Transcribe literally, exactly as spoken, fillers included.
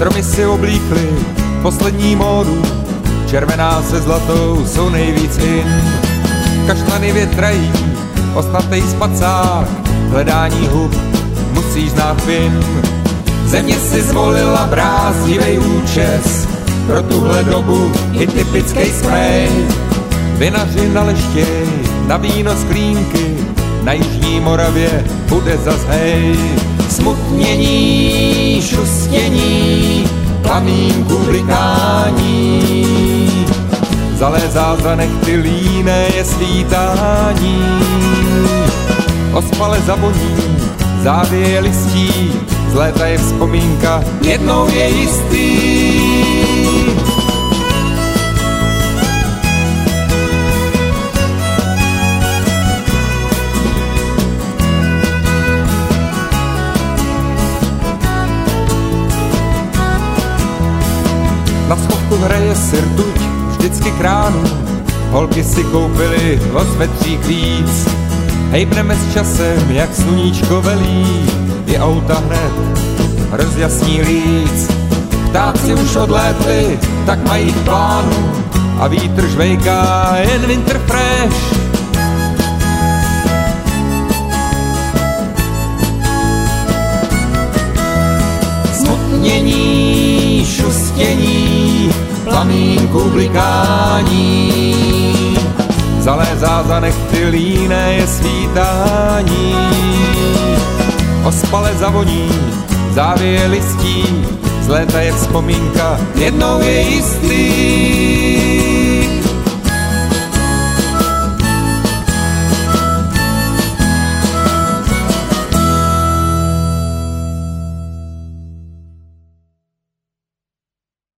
Stromy si oblíkly poslední módu, červená se zlatou jsou nejvíc in. Kaštany větrají, osnatej spacák, hledání hub musíš znát fin. Země si zvolila brázdivej účes, pro tuhle dobu i typický smej. Vinaři naleštěj na víno sklínky, na jižní Moravě bude zas hej. Smutnění, šustění, plamínku blikání, zalézá za nechty líné je svítání. Ospale zavoní, závěje listí, z léta je vzpomínka, jednou je jistý. Na schodku hraje si rtuť, vždycky kránu, holky si koupily osvetřík víc. Hejbneme s časem, jak sluníčko velí, i auta hned rozjasní líc. Ptáci už odlétli, tak mají v plánu, a vítr žvejká jen winter fresh. Smutnění, šustění, plamínku blikání, zalézá za nechty líné je svítání. Ospale zavoní, závěje listí, z léta je vzpomínka, jednou je jistý.